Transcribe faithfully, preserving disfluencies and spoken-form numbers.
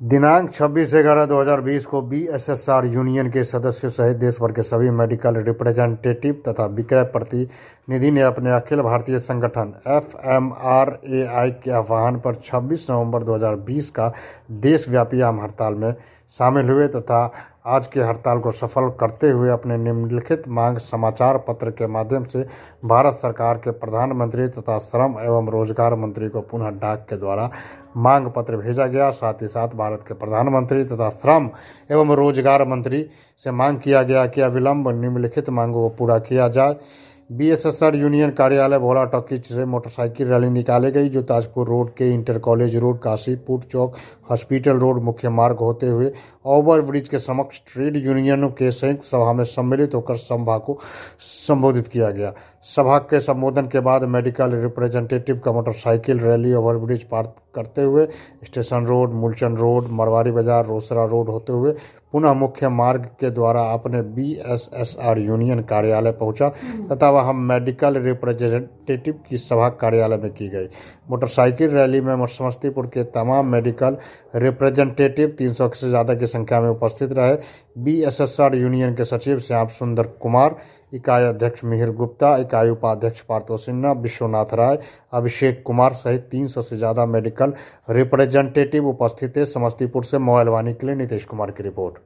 दिनांक छब्बीस ग्यारह दो हजार बीस को B S S R union के सदस्यों सहित देश भर के सभी मेडिकल रिप्रेजेंटेटिव तथा विक्रय प्रतिनिधि ने अपने अखिल भारतीय संगठन F M R A I के आह्वान पर छब्बीस नवंबर दो हजार बीस का देशव्यापी आम हड़ताल में शामिल हुए तथा आज की हड़ताल को सफल करते हुए अपने निम्नलिखित मांग समाचार पत्र के माध्यम से भारत सरकार के प्रधानमंत्री तथा श्रम एवं रोजगार मंत्री को पुनः डाक के द्वारा मांग पत्र भेजा गया। साथ ही साथ भारत के प्रधानमंत्री तथा श्रम एवं रोजगार मंत्री से मांग किया गया कि अविलंब निम्नलिखित मांगों को पूरा किया जाए। B S S R union कार्यालय भोला टॉकीज से मोटरसाइकिल रैली निकाली गई, जो ताजपुर रोड के इंटर कॉलेज रोड, काशीपुर चौक, हॉस्पिटल रोड मुख्य मार्ग होते हुए ओवरब्रिज के समक्ष ट्रेड यूनियनों के संयुक्त सभा में सम्मिलित होकर सभा को संबोधित किया गया। सभा के संबोधन के बाद मेडिकल रिप्रेजेंटेटिव का मोटरसाइकिल रैली ओवरब्रिज पार करते हुए station road, Moolchand road, Marwari बाजार, रोसड़ा रोड होते हुए पुनः मुख्य मार्ग के द्वारा अपने B S S R union कार्यालय पहुंचा तथा वहां मेडिकल रिप्रेजेंटेटिव की सभा कार्यालय में की गई। मोटरसाइकिल रैली में समस्तीपुर के तमाम मेडिकल रिप्रेजेंटेटिव तीन सौ से ज्यादा की संख्या में उपस्थित रहे। B S S R union के सचिव श्याम सुंदर कुमार, इकाई अध्यक्ष मिहिर गुप्ता, इकाई उपाध्यक्ष पार्थो सिन्हा, विश्वनाथ राय, अभिषेक कुमार सहित तीन सौ से ज्यादा मेडिकल रिप्रेजेंटेटिव उपस्थित थे। समस्तीपुर से मोबाइल वाणी के लिए नीतीश कुमार की रिपोर्ट।